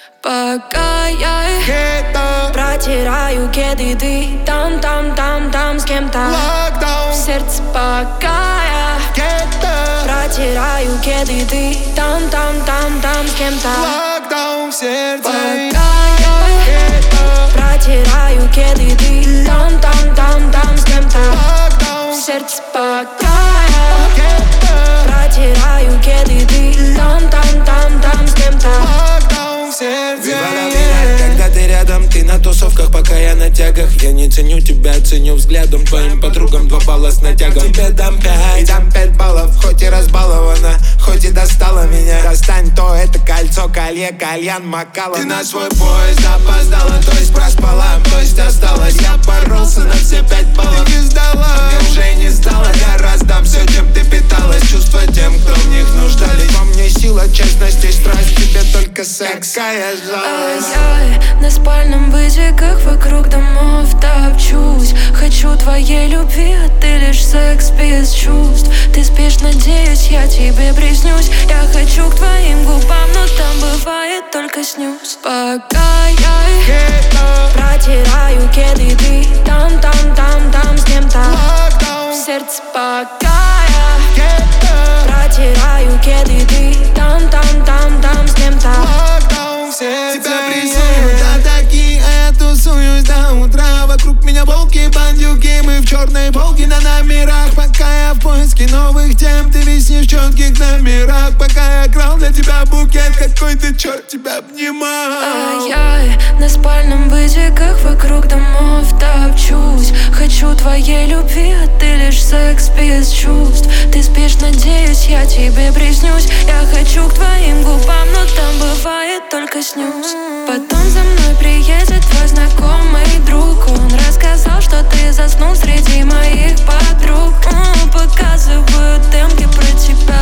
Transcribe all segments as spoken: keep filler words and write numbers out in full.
Пока я Где-то протираю кеды, ты там, там, там, там с кем-то. локдаун. В сердце пока я Где-то протираю кеды, ты там, там, там, там с кем-то. локдаун в сердце. Пока я Где-то протираю кеды, ты там, там, там, там с кем-то. локдаун. В сердце пока я Где-то протираю кеды, ты там, там, там, там с кем-то. локдаун в сердце. Вибора меня, когда ты рядом, ты на тусовках, пока я на тягах. Я не ценю тебя, ценю взглядом. Твоим подругам два балла с натягом. Тебе дам пять, и дам пять баллов. Хоть и разбалована, хоть и достала меня. Достань то, это кольцо, колье, кальян, макала. Ты на свой поезд опоздала, то есть проспала, то есть осталась. Я боролся на все пять баллов, Ты не сдала. мне уже не стало. Я раздам все, чем ты питалась. Чувства тем, кто в них нуждались. Во мне сила, честность и страсть. Тебе только секс, какая жалость. Я на спальном вытеках вокруг домов топчусь. Хочу твоей любви, а ты лишь секс без чувств. Ты спишь, надеюсь, я тебе приснюсь. Я хочу к твоим губам, но там бывает только снюс. Пока я Где-то протираю кеды, ты там, там, там, там с кем-то. локдаун. В сердце пока я Где-то протираю кеды, ты там, там, там, там с кем-то. локдаун в сердце. Тебя прессуют атаки, а я тусуюсь до утра. Вокруг меня волки, бандюки, мы в черной волге на номерах. Пока я в поиске новых тем, ты виснешь в четких номерах. Пока я крал для тебя букет, какой ты черт тебя обнимал. А я на спальном вытеках вокруг домов топчусь. Хочу твоей любви, а ты лишь секс без чувств. Ты спишь, надеюсь, я тебе приснюсь. Я хочу к твоим губам, но там бывает только снюс. Потом за мной приедет твой знакомый друг. Он рассказал, что ты заснул среди моих подруг. М, Показывают демки про тебя,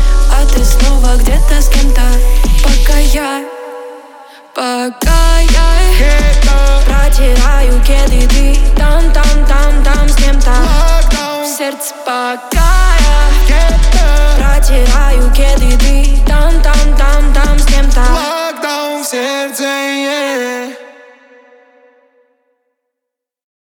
а ты снова где-то с кем-то. Пока я Пока я Где-то протираю кеды, ты там, там, там, там с кем-то. локдаун. В сердце пока я Где-то